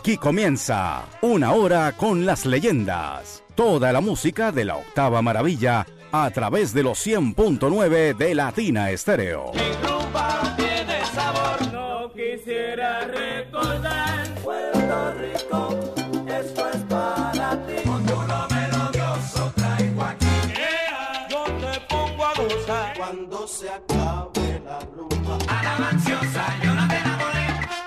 Aquí comienza Una Hora con las Leyendas. Toda la música de la octava maravilla a través de los 100.9 de Latina Estéreo. Mi rumba tiene sabor, no quisiera recordar Puerto Rico, esto es para ti. Con tu lo melodioso traigo aquí. Yeah. Yo te pongo a gozar cuando se acabe la rumba. A la manciosa yo no te enamoré.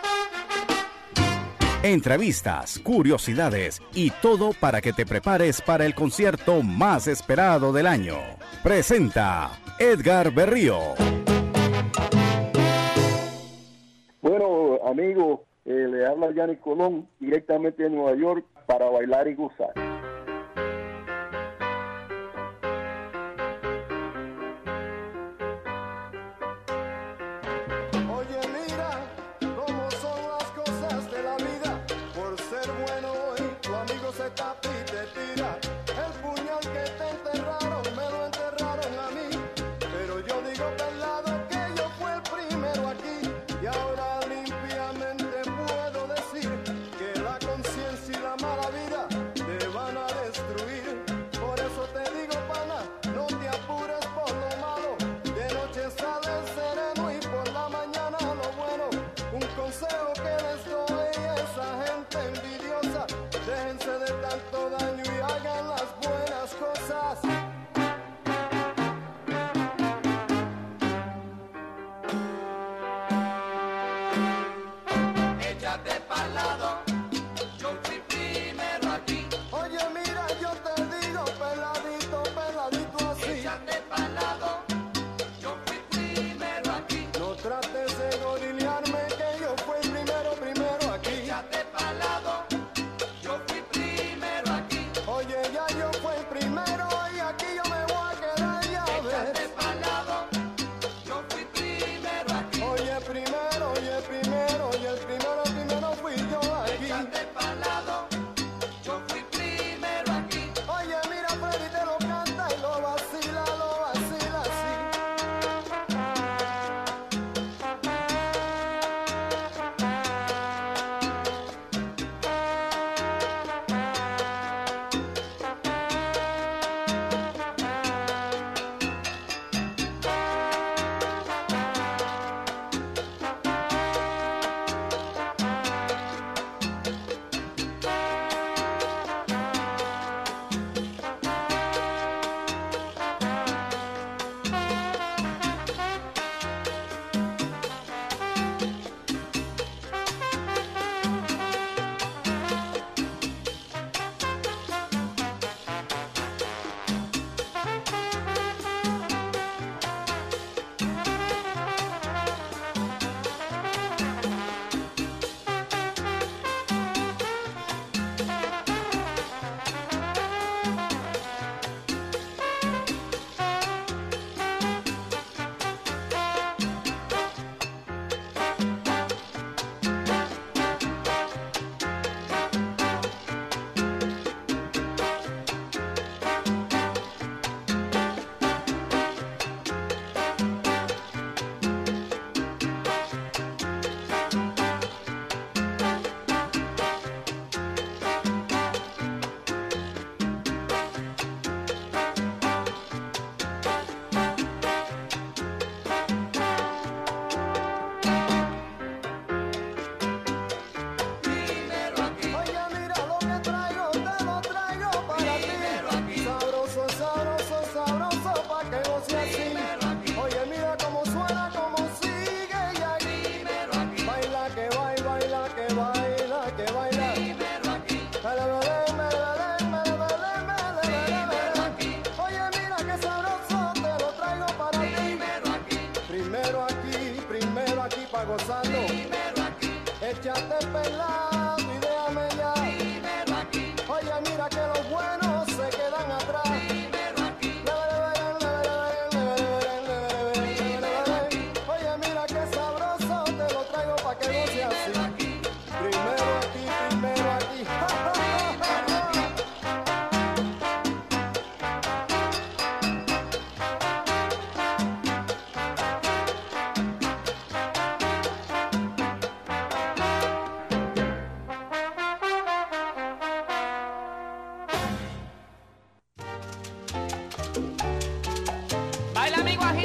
Entrevistas, curiosidades y todo para que te prepares para el concierto más esperado del año. Presenta Edgar Berrío. Bueno, amigos, le habla Yanni Colón directamente de Nueva York para bailar y gozar.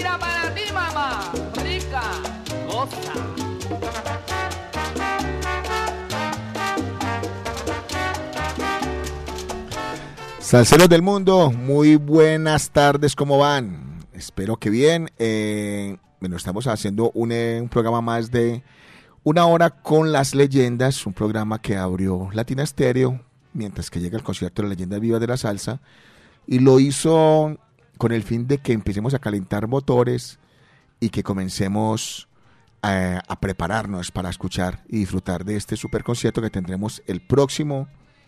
Mira para ti, mamá, rica, goza. Salseros del mundo, muy buenas tardes, ¿cómo van? Espero que bien. Bueno, estamos haciendo un programa más de una hora con las leyendas, un programa que abrió Latina Stereo mientras que llega el concierto de las leyendas vivas de la salsa, y lo hizo con el fin de que empecemos a calentar motores y que comencemos a prepararnos para escuchar y disfrutar de este super concierto que tendremos el próximo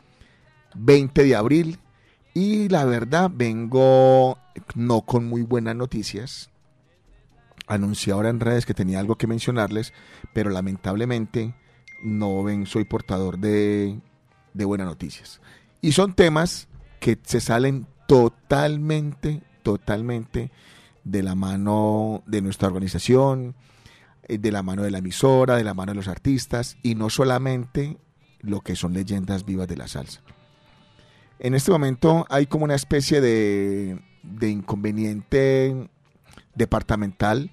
20 de abril. Y la verdad, vengo no con muy buenas noticias. Anuncié ahora en redes que tenía algo que mencionarles, pero lamentablemente soy portador de buenas noticias. Y son temas que se salen totalmente de la mano de nuestra organización, de la mano de la emisora, de la mano de los artistas, y no solamente lo que son leyendas vivas de la salsa. En este momento hay como una especie de inconveniente departamental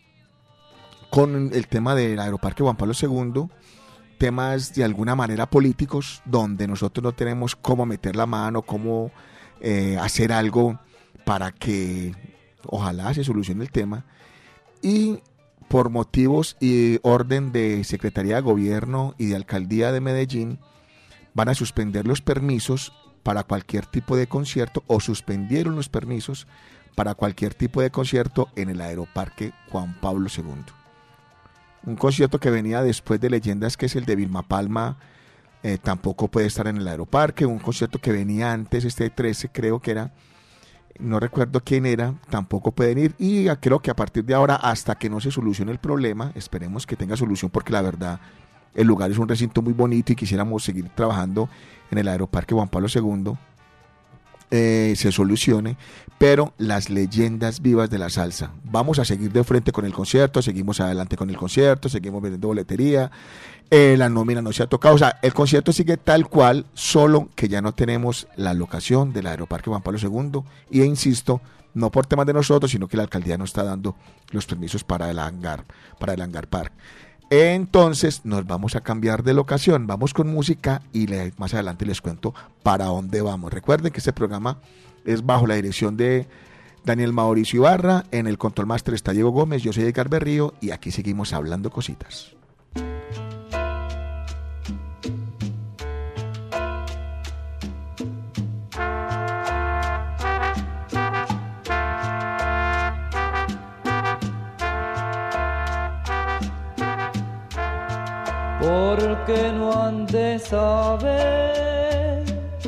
con el tema del Aeroparque Juan Pablo II, temas de alguna manera políticos, donde nosotros no tenemos cómo meter la mano, cómo hacer algo para que ojalá se solucione el tema. Y por motivos y orden de Secretaría de Gobierno y de Alcaldía de Medellín, van a suspender los permisos para cualquier tipo de concierto, o suspendieron los permisos para cualquier tipo de concierto en el Aeroparque Juan Pablo II. Un concierto que venía después de Leyendas, que es el de Vilma Palma, tampoco puede estar en el Aeroparque. Un concierto que venía antes, este 13 creo que era, no recuerdo quién era, tampoco pueden ir. Y creo que a partir de ahora, hasta que no se solucione el problema, esperemos que tenga solución, porque la verdad el lugar es un recinto muy bonito y quisiéramos seguir trabajando en el Aeroparque Juan Pablo II, se solucione. Pero las leyendas vivas de la salsa, vamos a seguir de frente con el concierto, seguimos adelante con el concierto, seguimos vendiendo boletería, la nómina no se ha tocado, o sea, el concierto sigue tal cual, solo que ya no tenemos la locación del Aeroparque Juan Pablo II, y insisto, no por temas de nosotros, sino que la alcaldía no está dando los permisos para el hangar park. Entonces nos vamos a cambiar de locación, vamos con música y más adelante les cuento para dónde vamos. Recuerden que este programa es bajo la dirección de Daniel Mauricio Ibarra, en el Control Master está Diego Gómez, yo soy Edgar Berrío y aquí seguimos hablando cositas. Porque no han de saber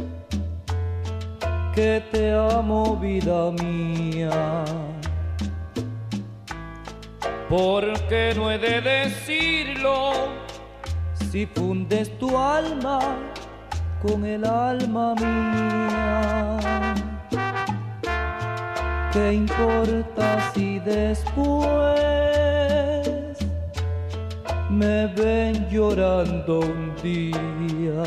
que te amo, vida mía. Porque no he de decirlo si fundes tu alma con el alma mía. ¿Qué importa si después me ven llorando un día?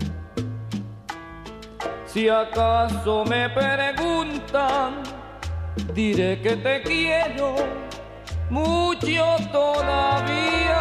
Si acaso me preguntan, diré que te quiero mucho todavía.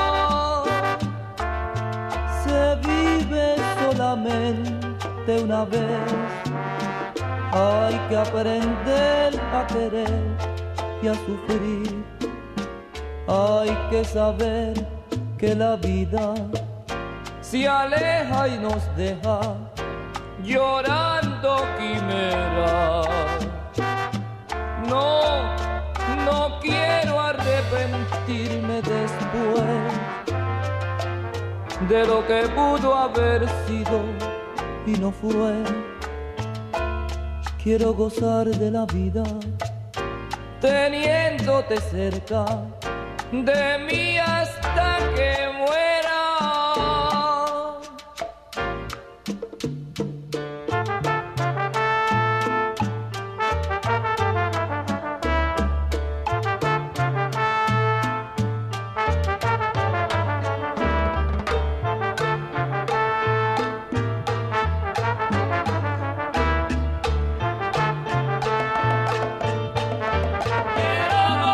Se vive solamente una vez, hay que aprender a querer y a sufrir. Hay que saber que la vida se aleja y nos deja llorando quimeras. No quiero arrepentirme después de lo que pudo haber sido y no fue. Quiero gozar de la vida teniéndote cerca de mí hasta que muera. Quiero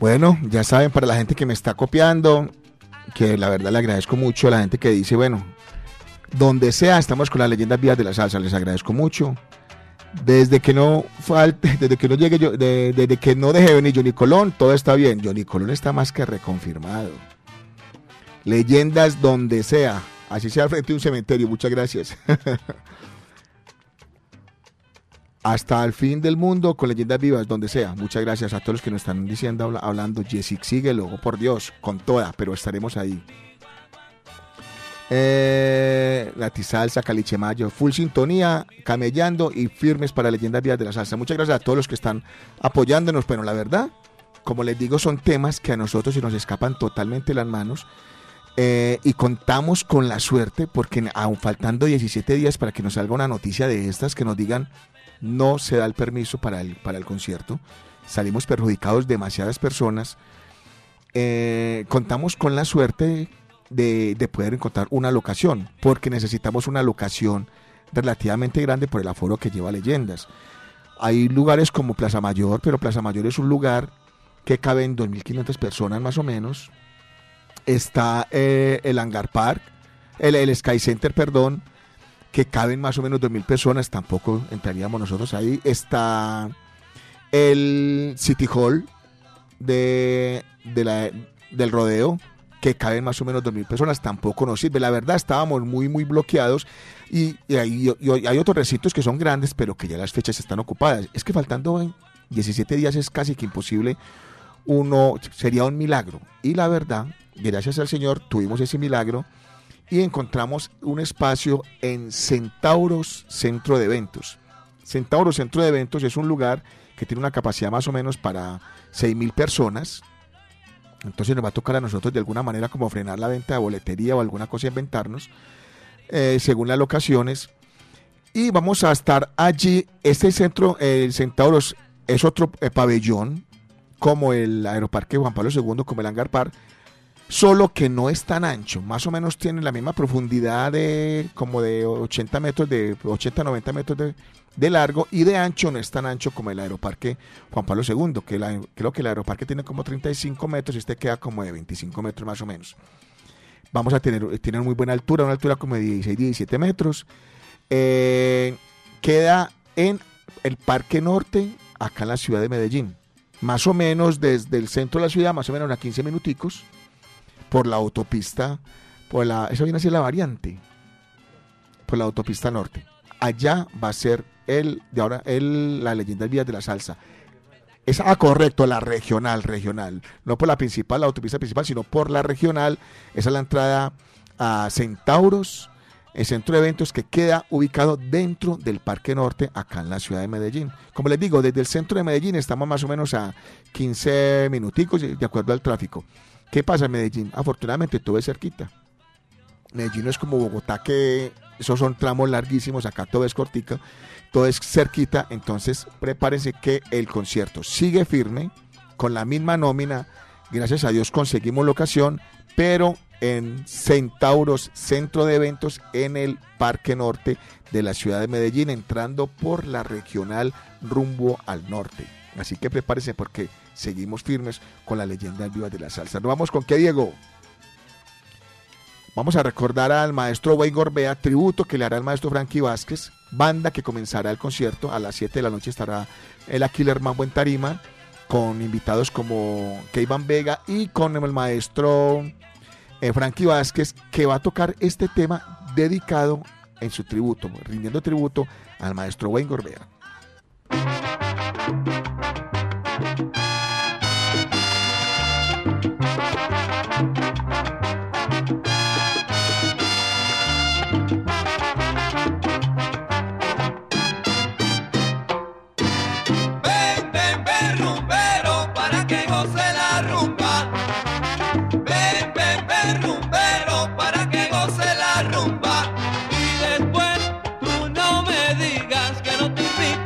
Bueno, ya saben, para la gente que me está copiando, que la verdad le agradezco mucho a la gente que dice, bueno, donde sea, estamos con las leyendas vivas de la salsa, les agradezco mucho. Desde que no falte, desde que no llegue yo, desde que no deje venir Johnny Colón, todo está bien. Johnny Colón está más que reconfirmado. Leyendas donde sea, así sea al frente de un cementerio, muchas gracias. Hasta el fin del mundo con leyendas vivas, donde sea. Muchas gracias a todos los que nos están diciendo, hablando. Jessic, síguelo, oh, por Dios, con toda, pero estaremos ahí. Latisalsa, Calichemayo, full sintonía, camellando y firmes para leyendas vivas de la salsa. Muchas gracias a todos los que están apoyándonos, pero la verdad, como les digo, son temas que a nosotros se nos escapan totalmente las manos. Y contamos con la suerte, porque aún faltando 17 días para que nos salga una noticia de estas, que nos digan no se da el permiso para el concierto, salimos perjudicados demasiadas personas. Contamos con la suerte de poder encontrar una locación, porque necesitamos una locación relativamente grande por el aforo que lleva Leyendas. Hay lugares como Plaza Mayor, pero Plaza Mayor es un lugar que caben 2.500 personas más o menos. Está el Hangar Park, el Sky Center, perdón, que caben más o menos 2.000 personas, tampoco entraríamos nosotros ahí. Está el City Hall del rodeo, que caben más o menos 2.000 personas, tampoco nos sirve. La verdad, estábamos muy bloqueados y hay otros recintos que son grandes, pero que ya las fechas están ocupadas. Es que faltando 17 días es casi que imposible. Sería un milagro. Y la verdad, gracias al Señor, tuvimos ese milagro y encontramos un espacio en Centauros Centro de Eventos. Centauros Centro de Eventos es un lugar que tiene una capacidad más o menos para 6.000 personas. Entonces nos va a tocar a nosotros de alguna manera como frenar la venta de boletería o alguna cosa, inventarnos, según las locaciones. Y vamos a estar allí. Este centro, el Centauros, es otro pabellón, como el Aeroparque Juan Pablo II, como el Hangar Park, solo que no es tan ancho. Más o menos tiene la misma profundidad como de 80 metros, de 80 a 90 metros de largo, y de ancho no es tan ancho como el Aeroparque Juan Pablo II, creo que el Aeroparque tiene como 35 metros y este queda como de 25 metros más o menos. Vamos a tiene muy buena altura, una altura como de 16, 17 metros. Queda en el Parque Norte, acá en la ciudad de Medellín. Más o menos desde el centro de la ciudad, más o menos a 15 minuticos, por la autopista, esa viene a ser la variante, por la autopista norte. Allá va a ser la leyenda del Vías de la Salsa. Correcto, la regional, no por la principal, la autopista principal, sino por la regional. Esa es la entrada a Centauros, el centro de eventos que queda ubicado dentro del Parque Norte, acá en la ciudad de Medellín. Como les digo, desde el centro de Medellín estamos más o menos a 15 minuticos de acuerdo al tráfico. ¿Qué pasa en Medellín? Afortunadamente todo es cerquita. Medellín no es como Bogotá, que esos son tramos larguísimos, acá todo es cortica, todo es cerquita. Entonces prepárense que el concierto sigue firme, con la misma nómina. Gracias a Dios conseguimos locación, pero en Centauros Centro de Eventos, en el Parque Norte de la ciudad de Medellín, entrando por la regional rumbo al norte. Así que prepárense porque seguimos firmes con la leyenda viva de la salsa. ¿Nos vamos con qué, Diego? Vamos a recordar al maestro Wayne Gorbea, tributo que le hará al maestro Frankie Vázquez, banda que comenzará el concierto a las 7 de la noche. Estará el Killer Mambo en tarima, con invitados como Keivan Vega y con el maestro Frankie Vázquez, que va a tocar este tema dedicado en su tributo, rindiendo tributo al maestro Wayne Gorbea. Y después tú no me digas que no te invito.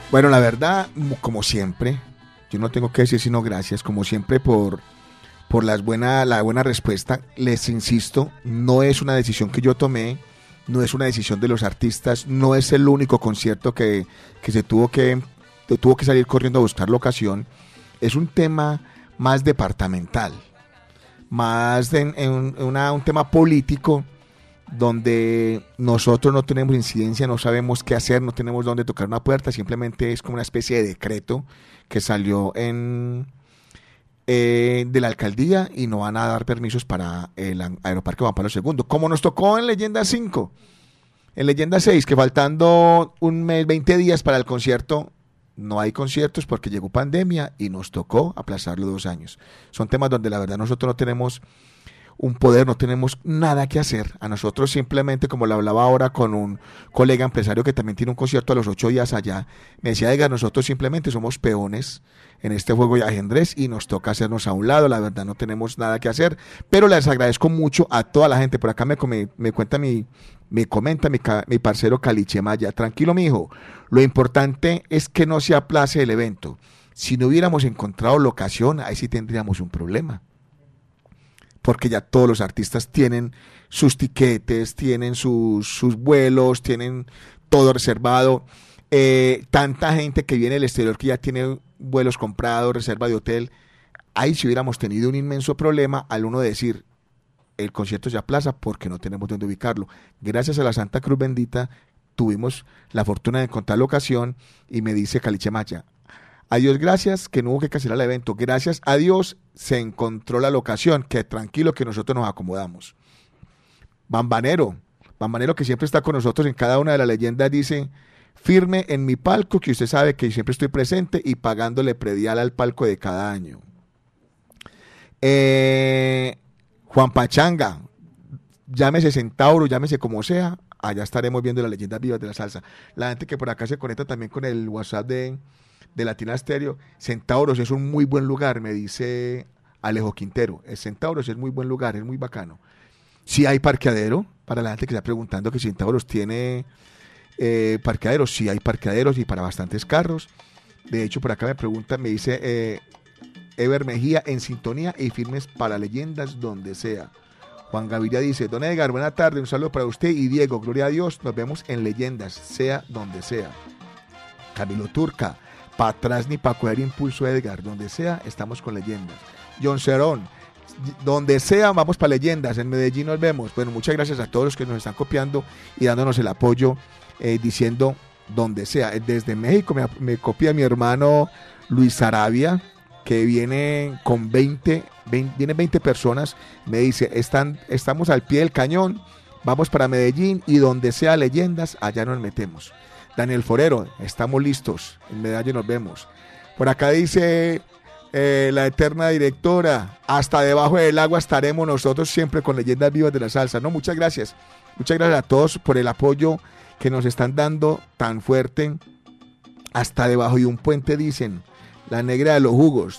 Bueno, la verdad, como siempre, yo no tengo que decir sino gracias, como siempre, por la buena respuesta. Les insisto, no es una decisión que yo tomé, no es una decisión de los artistas, no es el único concierto que se tuvo que salir corriendo a buscar locación. Es un tema más departamental, más un tema político, donde nosotros no tenemos incidencia, no sabemos qué hacer, no tenemos dónde tocar una puerta, simplemente es como una especie de decreto que salió de la alcaldía y no van a dar permisos para el Aeroparque Juan Pablo II, como nos tocó en Leyenda 5, en Leyenda 6, que faltando un mes, 20 días para el concierto, no hay conciertos porque llegó pandemia y nos tocó aplazarlo 2 años. Son temas donde la verdad nosotros no tenemos un poder, no tenemos nada que hacer. A nosotros simplemente, como lo hablaba ahora con un colega empresario que también tiene un concierto a los 8 días allá, me decía, Edgar, nosotros simplemente somos peones en este juego de ajedrez y nos toca hacernos a un lado, la verdad no tenemos nada que hacer, pero les agradezco mucho a toda la gente. Por acá me comenta mi parcero Caliche Maya, tranquilo mijo, lo importante es que no se aplace el evento. Si no hubiéramos encontrado locación, ahí sí tendríamos un problema, porque ya todos los artistas tienen sus tiquetes, tienen sus vuelos, tienen todo reservado. Tanta gente que viene del exterior que ya tiene vuelos comprados, reserva de hotel. Ahí sí hubiéramos tenido un inmenso problema al uno decir, el concierto se aplaza porque no tenemos dónde ubicarlo. Gracias a la Santa Cruz Bendita tuvimos la fortuna de encontrar locación y me dice Caliche Maya, a Dios gracias que no hubo que cancelar el evento, gracias a Dios se encontró la locación, que tranquilo que nosotros nos acomodamos. Bambanero que siempre está con nosotros en cada una de las leyendas, dice, firme en mi palco, que usted sabe que siempre estoy presente y pagándole predial al palco de cada año. Juan Pachanga, llámese Centauro, llámese como sea, allá estaremos viendo las leyendas vivas de la salsa. La gente que por acá se conecta también con el WhatsApp de Latina Stereo, Centauros es un muy buen lugar, me dice Alejo Quintero. El Centauros es muy buen lugar, es muy bacano. Sí hay parqueadero, para la gente que está preguntando que Centauros tiene parqueaderos, sí hay parqueaderos y para bastantes carros. De hecho, por acá me dice Ever Mejía, en sintonía y firmes para leyendas donde sea. Juan Gaviria dice, don Edgar, buena tarde, un saludo para usted y Diego, gloria a Dios, nos vemos en leyendas, sea donde sea. Camilo Turca, para atrás ni para coger impulso, Edgar, donde sea estamos con leyendas. John Cerón, donde sea vamos para leyendas, en Medellín nos vemos. Bueno, muchas gracias a todos los que nos están copiando y dándonos el apoyo, diciendo donde sea. Desde México me copia mi hermano Luis Arabia, que viene con 20 personas, me dice, estamos al pie del cañón, vamos para Medellín y donde sea leyendas, allá nos metemos. Daniel Forero, estamos listos, en Medellín nos vemos. Por acá dice la eterna directora, hasta debajo del agua estaremos nosotros siempre con leyendas vivas de la salsa. No, muchas gracias a todos por el apoyo que nos están dando tan fuerte. Hasta debajo de un puente, dicen, la negra de los jugos.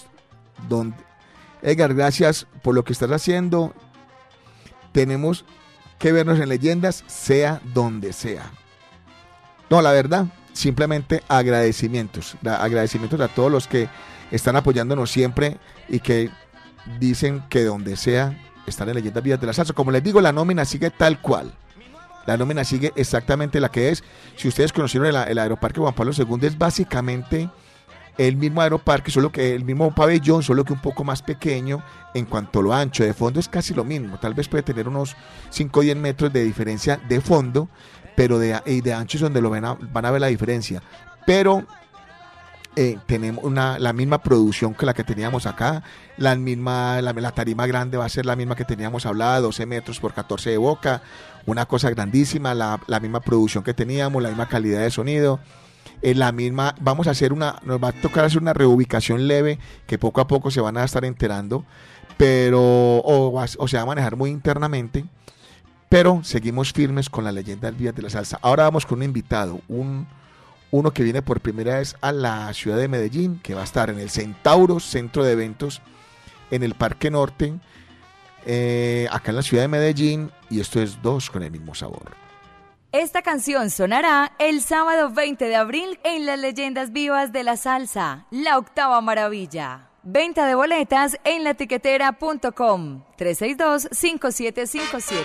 Edgar, gracias por lo que estás haciendo. Tenemos que vernos en leyendas, sea donde sea. No, la verdad, simplemente agradecimientos a todos los que están apoyándonos siempre y que dicen que donde sea están en Leyendas Vivas de la Salsa. Como les digo, la nómina sigue tal cual. La nómina sigue exactamente la que es. Si ustedes conocieron el Aeroparque Juan Pablo II, es básicamente el mismo aeroparque, solo que el mismo pabellón, solo que un poco más pequeño en cuanto a lo ancho. De fondo es casi lo mismo, tal vez puede tener unos 5 o 10 metros de diferencia de fondo, pero de ancho es donde van a ver la diferencia. Pero tenemos la misma producción que la que teníamos acá, la tarima grande va a ser la misma que teníamos hablada, 12 metros por 14 de boca, una cosa grandísima, la misma producción que teníamos, la misma calidad de sonido. Vamos a hacer nos va a tocar hacer una reubicación leve que poco a poco se van a estar enterando, pero o se va a manejar muy internamente, pero seguimos firmes con la leyenda del Vivas de la Salsa. Ahora vamos con un invitado, uno que viene por primera vez a la ciudad de Medellín, que va a estar en el Centauro Centro de Eventos, en el Parque Norte, acá en la ciudad de Medellín, y esto es Dos con el mismo sabor. Esta canción sonará el sábado 20 de abril en las leyendas vivas de la salsa, La Octava Maravilla. Venta de boletas en latiquetera.com, 362-5757.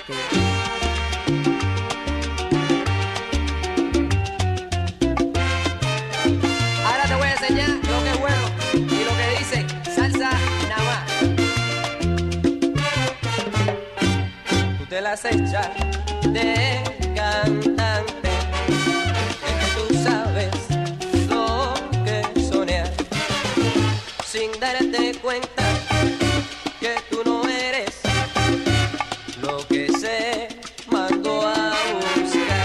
Ahora te voy a enseñar lo que es bueno y lo que dice salsa nada más. Tú te las echas de cantante, es que tú sabes lo que soñar, sin darte cuenta que tú no eres lo que se mandó a buscar.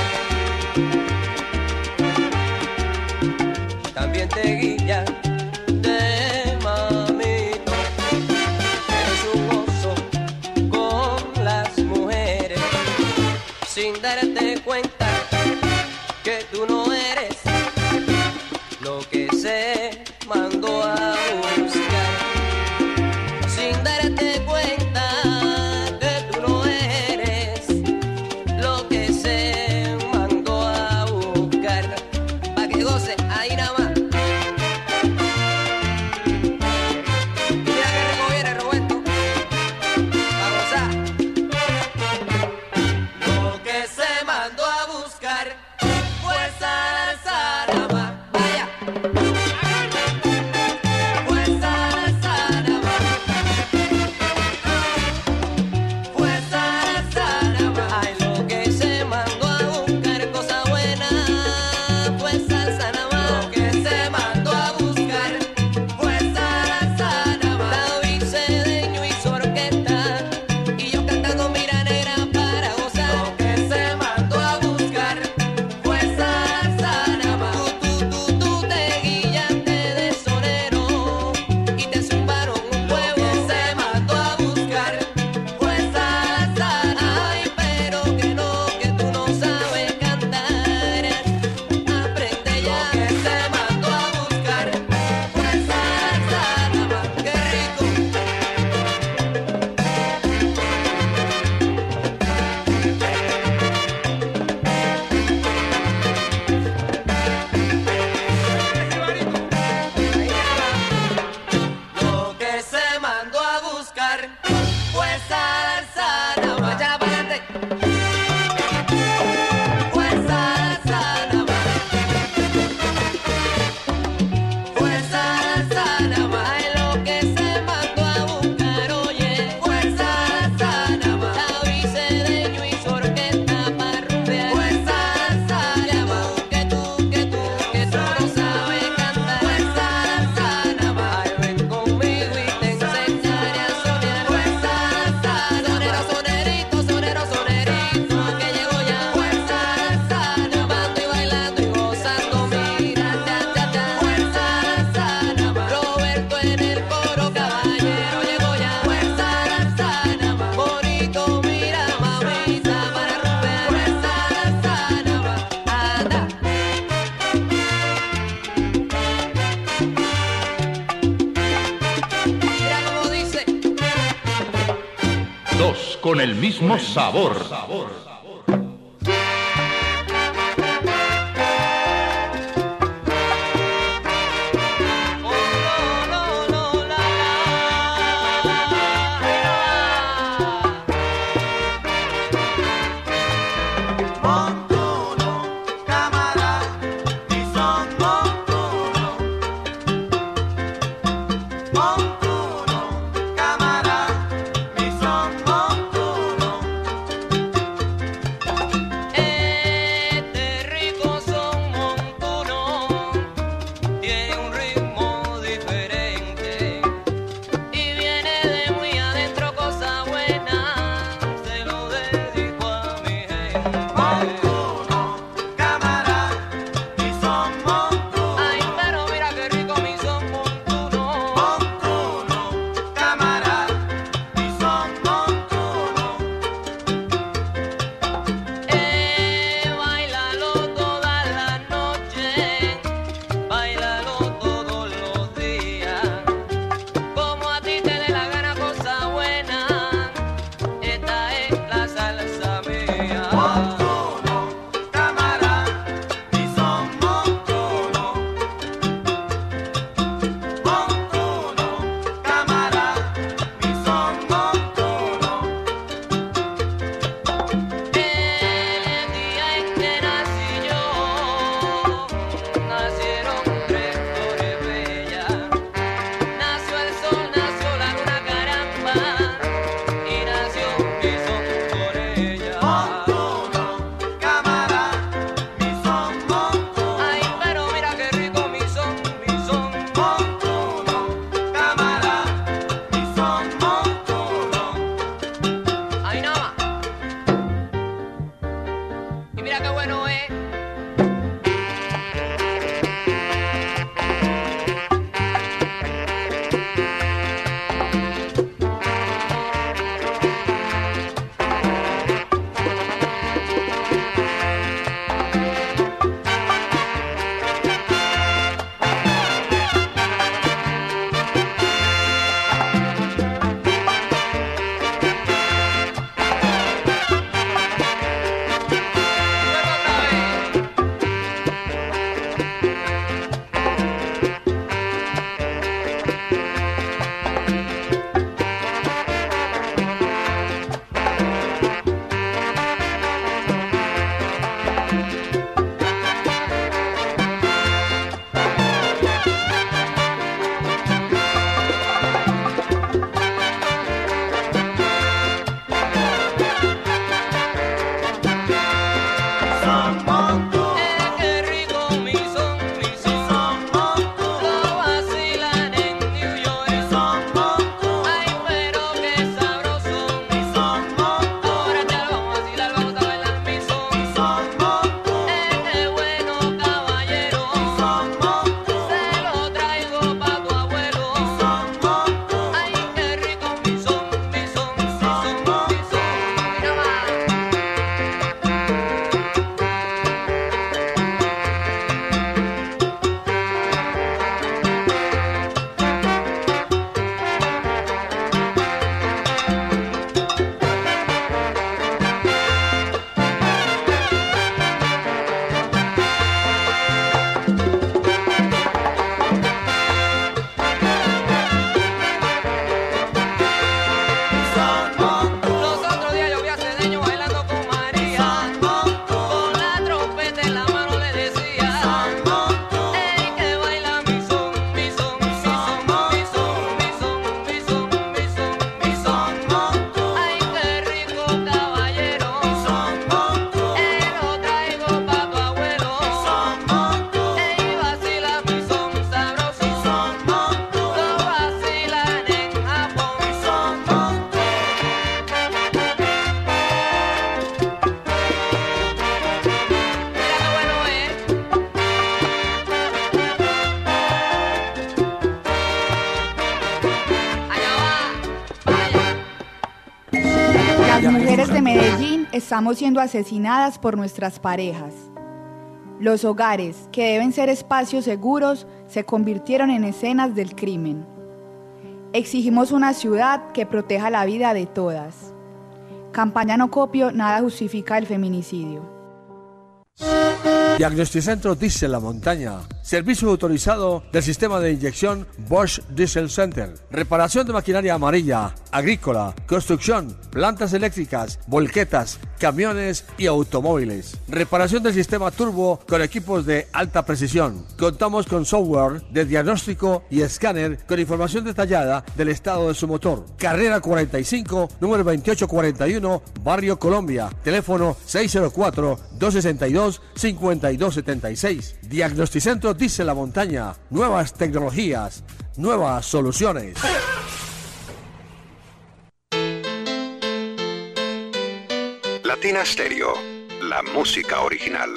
También te guilla de mamito, eres un oso con las mujeres, sin darte cuenta que tú no eres lo que se mandó a buscar, sin darte cuenta que tú no eres lo que se mandó a buscar, pa' que goce ahí nada más. Y mira que rico viene Roberto, pa' gozar. Lo que se mandó a buscar fue salsa nada más. Vaya. Fue salsa nada más. Fue salsa nada más. Ay, lo que se mandó a buscar, cosa buena, fue salsa nada más. Lo que se mandó a buscar fue salsa nada más. David Cedeño y su orquesta y yo cantando Mira Negra para gozar. Lo que se mandó a buscar fue salsa nada más. Tú te guillaste de sonero y te zumbaron un huevo. Lo que se mandó a buscar fue salsa. Ay, pero que tú no sabes cantar. Aprende ya. Lo que se mandó a buscar fue salsa nada más. Qué rico. Lo que se mandó a buscar fue salsa nada más. Échala para adelante. Fue salsa nada más. Fue salsa nada más. Ay, lo que se mandó a buscar, oye, fue salsa nada más. David Cedeño y su orquesta para rumbear. Fue salsa nada más. Que tú no sabes cantar. Fue salsa nada más. Ay, ven conmigo y te enseñaré a soñar. Fue salsa. Sonero, sonerito, que llegó ya. Fue salsa, llamando y bailando y gozando, mira, cha, cha, cha. Fue salsa, Roberto en el coro, caballero llegó ya. Fue salsa, bonito, mira, mamita, para romper. Fue salsa, anda. Mira cómo dice. Dos con el mismo sabor. Montuno, cámara, y son montuno. Montuno, cámara, y son montuno. Las mujeres de Medellín estamos siendo asesinadas por nuestras parejas. Los hogares, que deben ser espacios seguros, se convirtieron en escenas del crimen. Exigimos una ciudad que proteja la vida de todas. Campaña No Copio, nada justifica el feminicidio. Diagnosticentro Diesel La Montaña. Servicio autorizado del sistema de inyección Bosch Diesel Center. Reparación de maquinaria amarilla, agrícola, construcción, plantas eléctricas, volquetas, camiones y automóviles. Reparación del sistema turbo con equipos de alta precisión. Contamos con software de diagnóstico y escáner con información detallada del estado de su motor. Carrera 45, número 2841, Barrio Colombia. Teléfono 604-262-5276. Diagnosticentro Diesel La Montaña. Nuevas tecnologías, nuevas soluciones. Latina Stereo, la música original.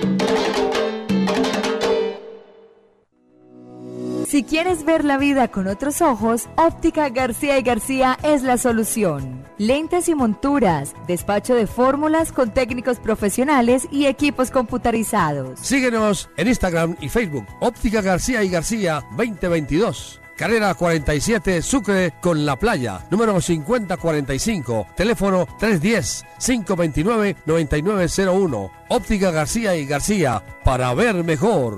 Si quieres ver la vida con otros ojos, Óptica García y García es la solución. Lentes y monturas, despacho de fórmulas con técnicos profesionales y equipos computarizados. Síguenos en Instagram y Facebook. Óptica García y García 2022. Carrera 47, Sucre con La Playa, número 5045, teléfono 310-529-9901. Óptica García y García, para ver mejor.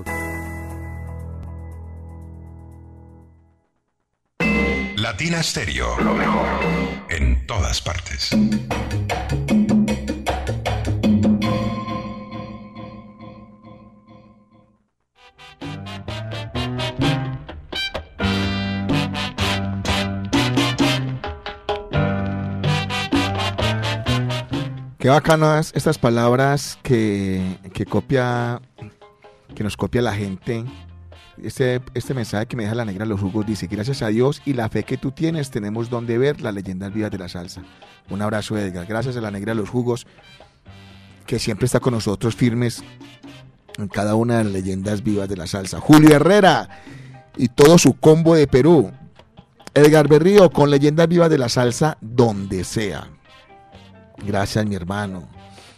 Latina Stereo, lo mejor en todas partes. Qué bacanas estas palabras que nos copia la gente. Este mensaje que me deja la Negra Los Jugos dice: gracias a Dios y la fe que tú tienes, tenemos donde ver las leyendas vivas de la salsa. Un abrazo, Edgar. Gracias a la Negra Los Jugos, que siempre está con nosotros firmes en cada una de las leyendas vivas de la salsa. Julio Herrera y todo su combo de Perú. Edgar Berrío con leyendas vivas de la salsa donde sea. Gracias, mi hermano.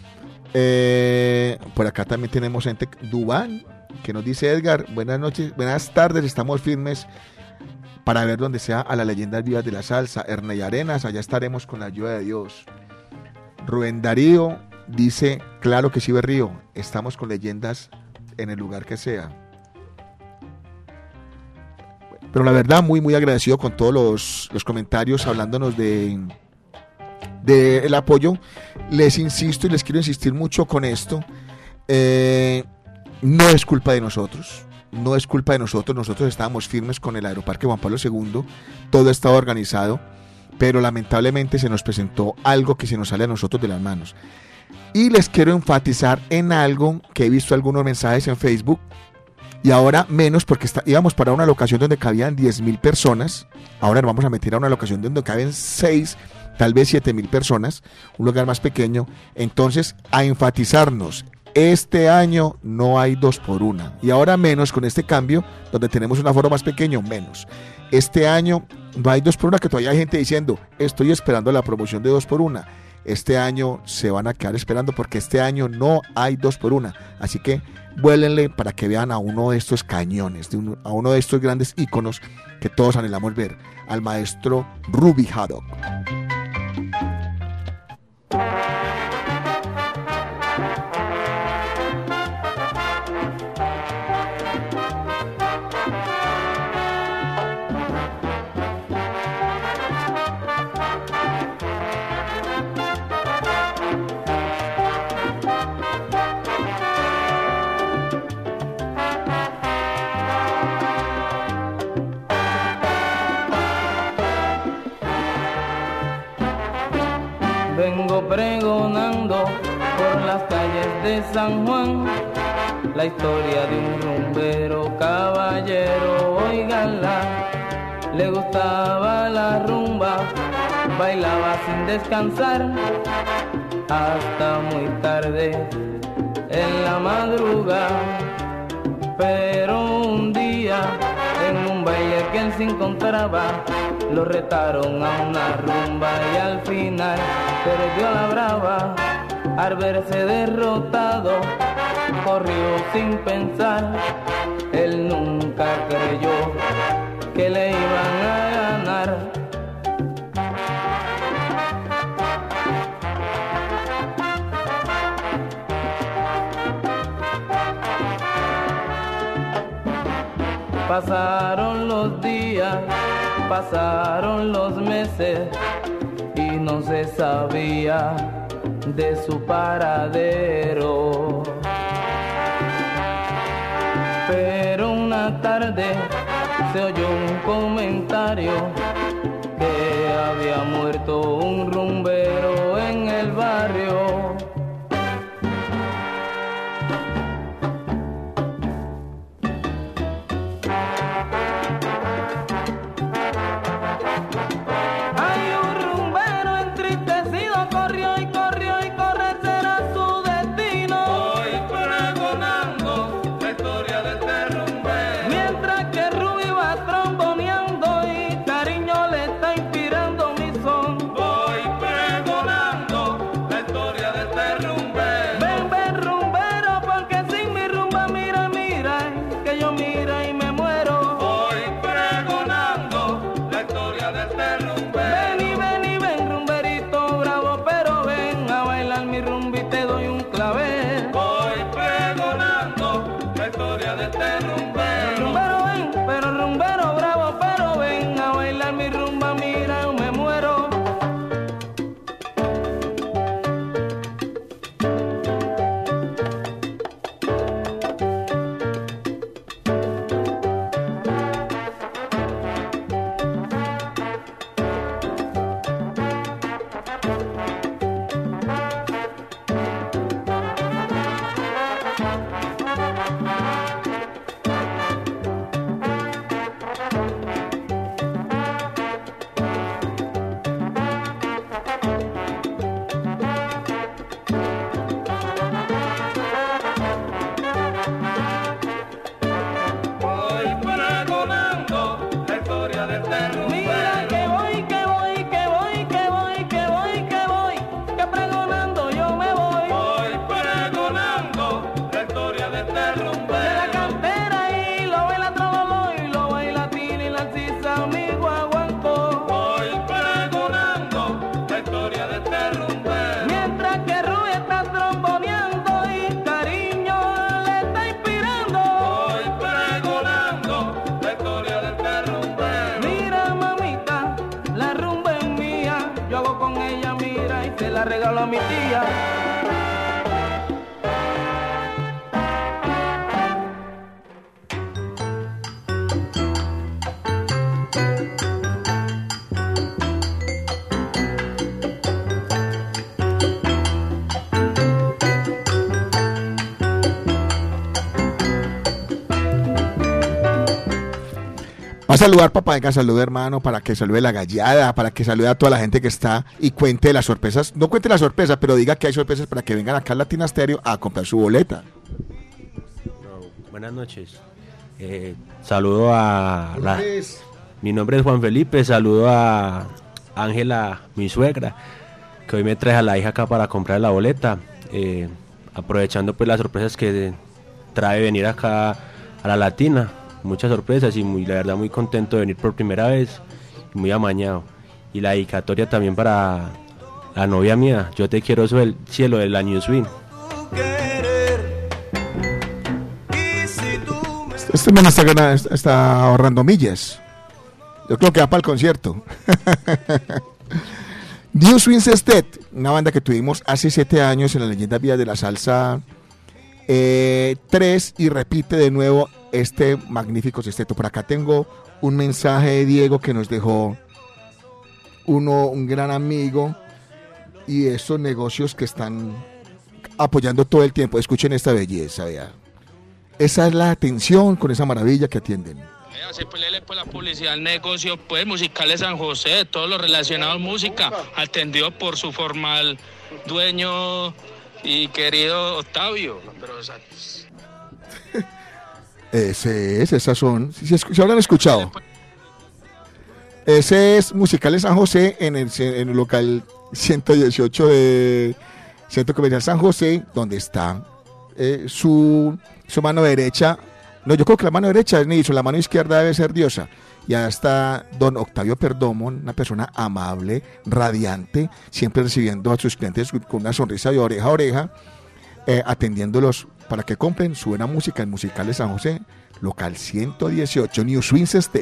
Por acá también tenemos gente, Dubán, que nos dice: Edgar, buenas noches, buenas tardes, estamos firmes para ver donde sea a las leyendas vivas de la salsa. Erney Arenas, allá estaremos con la ayuda de Dios. Rubén Darío dice: claro que sí, Berrío, estamos con leyendas en el lugar que sea. Pero la verdad, muy, muy agradecido con todos los comentarios hablándonos de el apoyo. Les insisto y les quiero insistir mucho con esto. No es culpa de nosotros. No es culpa de nosotros. Nosotros estábamos firmes con el Aeroparque Juan Pablo II. Todo estaba organizado. Pero lamentablemente se nos presentó algo que se nos sale a nosotros de las manos. Y les quiero enfatizar en algo que he visto algunos mensajes en Facebook. Y ahora menos, porque íbamos para una locación donde cabían 10,000 personas. Ahora nos vamos a meter a una locación donde caben 6, tal vez 7,000 personas. Un lugar más pequeño. Entonces, a enfatizarnos. Este año no hay 2x1. Y ahora menos con este cambio, donde tenemos un aforo más pequeño, menos. Este año no hay 2x1, que todavía hay gente diciendo, estoy esperando la promoción de 2x1. Este año se van a quedar esperando porque este año no hay 2x1. Así que vuélenle para que vean a uno de estos cañones, a uno de estos grandes íconos que todos anhelamos ver, al maestro Ruby Haddock. Vengo pregonando por las calles de San Juan la historia de un rumbero caballero, óiganla. Le gustaba la rumba, bailaba sin descansar hasta muy tarde en la madrugada. Pero un día en un baile que él se encontraba, lo retaron a una rumba y al final perdió la brava. Al verse derrotado, corrió sin pensar. Él nunca creyó que le iban a ganar. Pasaron los días, pasaron los meses y no se sabía de su paradero. Pero una tarde se oyó un comentario que había muerto un rumbero en el barrio. Voy pregonando a mi tía. Va a saludar, papá, venga, salude, hermano, para que salude la gallada, para que salude a toda la gente que está y cuente las sorpresas. No cuente las sorpresas, pero diga que hay sorpresas para que vengan acá al Latina Stereo a comprar su boleta. Buenas noches. Saludo a... Mi nombre es Juan Felipe, saludo a Ángela, mi suegra, que hoy me trae a la hija acá para comprar la boleta. Aprovechando pues las sorpresas que trae venir acá a la Latina. Muchas sorpresas y la verdad muy contento de venir por primera vez y muy amañado. Y la dedicatoria también para la novia mía, Yo te quiero sobre el cielo, de la New Swing. Este man está ahorrando millas. Yo creo que va para el concierto. New Swing Sestet, una banda que tuvimos hace 7 años en la Leyenda Vía de la Salsa 3 y repite de nuevo este magnífico sexteto. Por acá tengo un mensaje de Diego que nos dejó un gran amigo y esos negocios que están apoyando todo el tiempo. Escuchen esta belleza, vea. Esa es la atención con esa maravilla que atienden. Se pelele pues la publicidad al negocio pues musicales San José, todo lo relacionado a música, atendido por su formal dueño y querido Octavio. Pero, o sea, esas son, si habrán escuchado. Ese es Musicales San José en el local 118 de Centro Comercial San José, donde está su mano derecha. No, yo creo que la mano derecha es Nilson, la mano izquierda debe ser Diosa. Y allá está don Octavio Perdomo, una persona amable, radiante, siempre recibiendo a sus clientes con una sonrisa de oreja a oreja, atendiéndolos para que compren su buena música en Musicales San José, local 118, New Swing Sestet.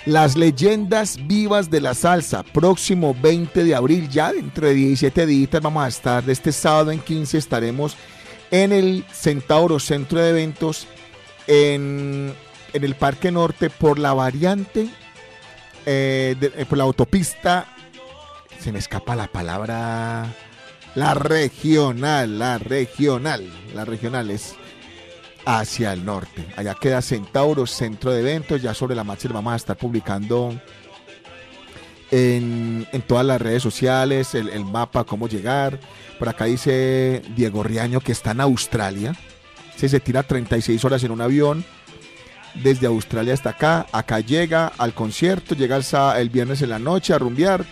Las leyendas vivas de la salsa, próximo 20 de abril, ya dentro de 17 días vamos a estar, de este sábado en 15 estaremos en el Centauro Centro de Eventos, en el Parque Norte, por la variante, por la autopista, se me escapa la palabra, la regional es hacia el norte. Allá queda Centauro Centro de Eventos. Ya sobre la marcha vamos a estar publicando en todas las redes sociales el mapa, cómo llegar. Por acá dice Diego Riaño que está en Australia. Se tira 36 horas en un avión desde Australia hasta acá. Acá llega al concierto, llega el viernes en la noche a rumbear.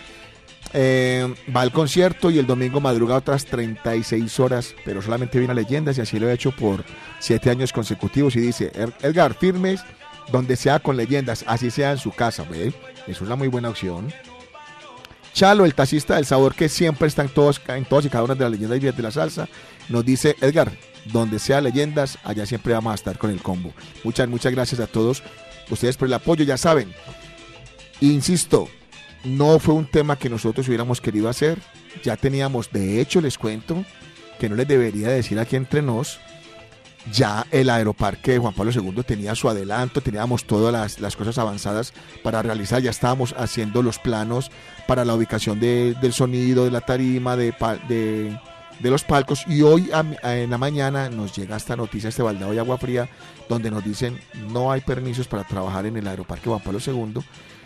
Va al concierto y el domingo madruga otras 36 horas, pero solamente viene a leyendas, y así lo he hecho por 7 años consecutivos. Y dice: Edgar, firmes donde sea con leyendas, así sea en su casa. ¿Ve? Eso es una muy buena opción. Chalo, el taxista del sabor, que siempre está en todos y cada una de las leyendas y vías de la salsa, nos dice: Edgar, donde sea leyendas, allá siempre vamos a estar con el combo. Muchas gracias a todos ustedes por el apoyo. Ya saben, insisto, no fue un tema que nosotros hubiéramos querido hacer. Ya teníamos, de hecho, les cuento que no les debería decir aquí entre nos, ya el Aeroparque de Juan Pablo II tenía su adelanto, teníamos todas las cosas avanzadas para realizar. Ya estábamos haciendo los planos para la ubicación del sonido, de la tarima, de los palcos, y hoy en la mañana nos llega esta noticia, este baldado de agua fría, donde nos dicen: no hay permisos para trabajar en el Aeroparque Juan Pablo II.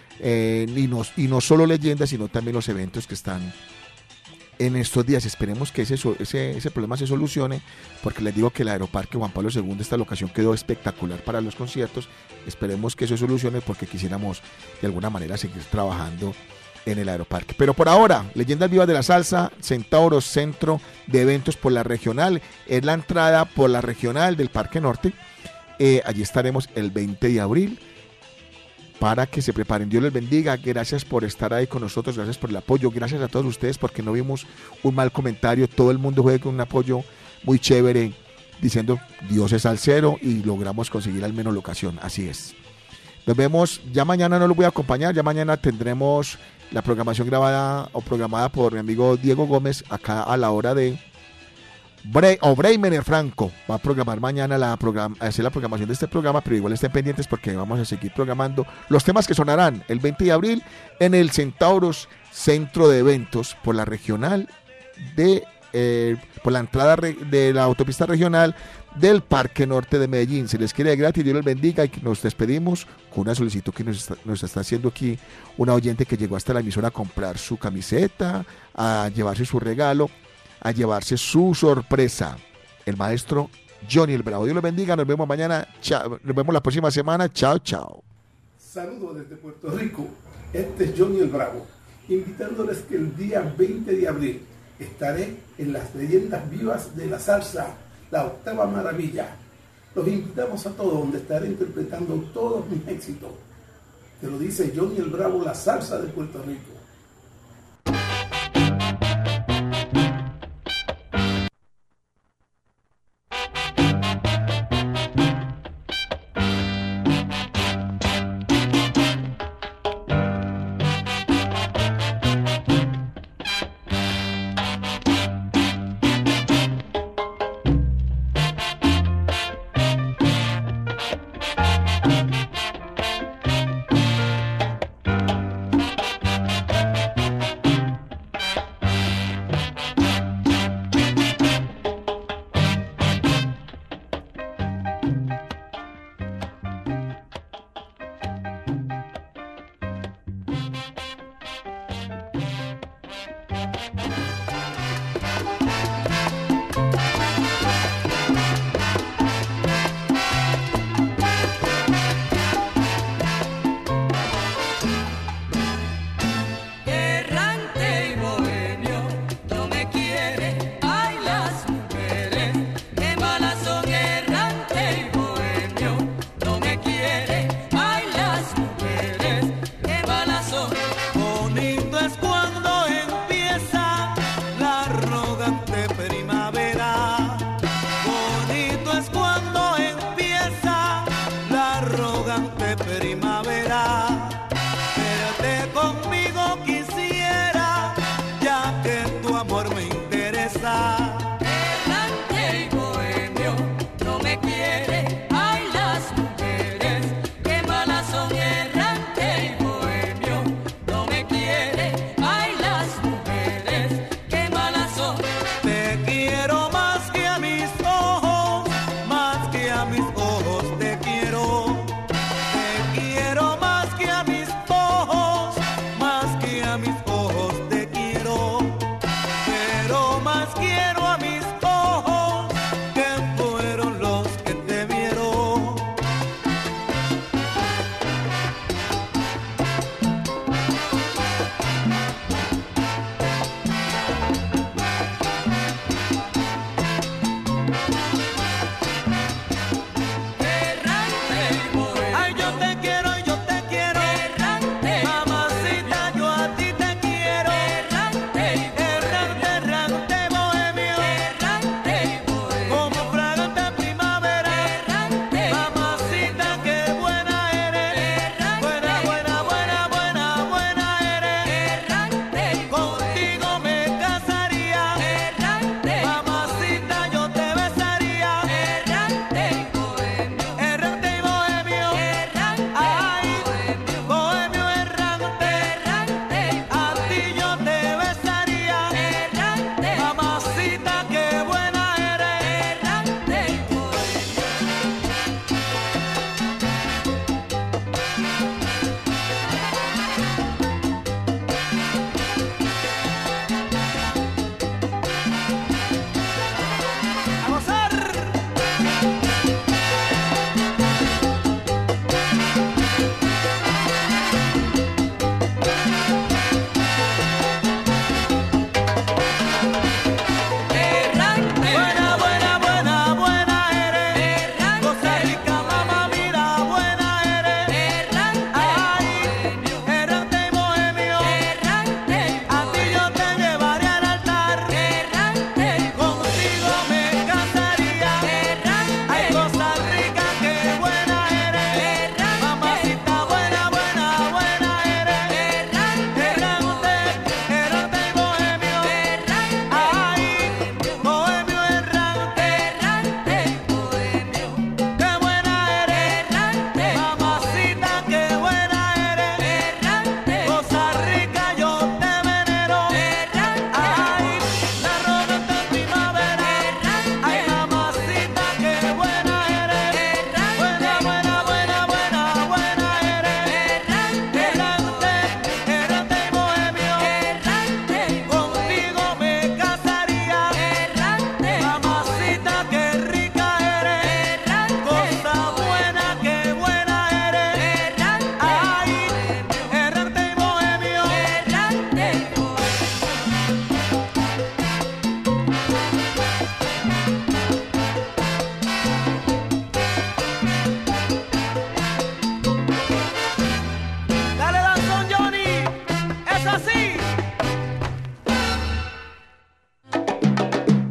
Y no solo leyendas, sino también los eventos que están en estos días. Esperemos que ese problema se solucione, porque les digo que el Aeroparque Juan Pablo II, esta locación quedó espectacular para los conciertos. Esperemos que eso solucione, porque quisiéramos de alguna manera seguir trabajando en el Aeroparque. Pero por ahora, Leyendas Vivas de la Salsa, Centauro Centro de Eventos por la regional, es la entrada por la regional del Parque Norte. Allí estaremos el 20 de abril. Para que se preparen. Dios les bendiga. Gracias por estar ahí con nosotros, gracias por el apoyo, gracias a todos ustedes, porque no vimos un mal comentario. Todo el mundo fue con un apoyo muy chévere, diciendo: Dios es salsero, y logramos conseguir al menos la ocasión. Así es. Nos vemos. Ya mañana no los voy a acompañar. Ya mañana tendremos la programación grabada o programada por mi amigo Diego Gómez, acá a la hora de Breimer Franco. Va a programar mañana hacer la programación de este programa, pero igual estén pendientes, porque vamos a seguir programando los temas que sonarán el 20 de abril en el Centauros Centro de Eventos por la regional por la entrada de la autopista regional del Parque Norte de Medellín. Se les quiere de gratis. Dios les bendiga, y nos despedimos con una solicitud que nos está haciendo aquí una oyente que llegó hasta la emisora a comprar su camiseta, a llevarse su regalo, a llevarse su sorpresa. El maestro Johnny el Bravo. Dios los bendiga. Nos vemos mañana. Chao. Nos vemos la próxima semana. Chao, chao. Saludos desde Puerto Rico. Este es Johnny el Bravo, invitándoles que el día 20 de abril estaré en las Leyendas Vivas de la Salsa, la Octava Maravilla. Los invitamos a todos, donde estaré interpretando todos mis éxitos. Te lo dice Johnny el Bravo, la salsa de Puerto Rico. Primavera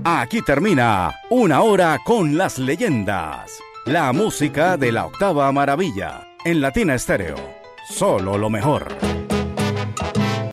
Aquí termina Una Hora con las Leyendas. La música de la octava maravilla. En Latina Estéreo. Solo lo mejor.